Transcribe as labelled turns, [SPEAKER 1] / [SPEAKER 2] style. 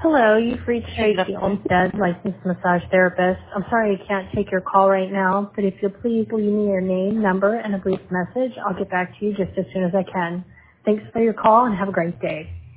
[SPEAKER 1] Hello, you've reached Tracy Olmstead, licensed massage therapist. I'm sorry I can't take your call right now, but if you'll please leave me your name, number, and a brief message, I'll get back to you just as soon as I can. Thanks for your call and have a great day.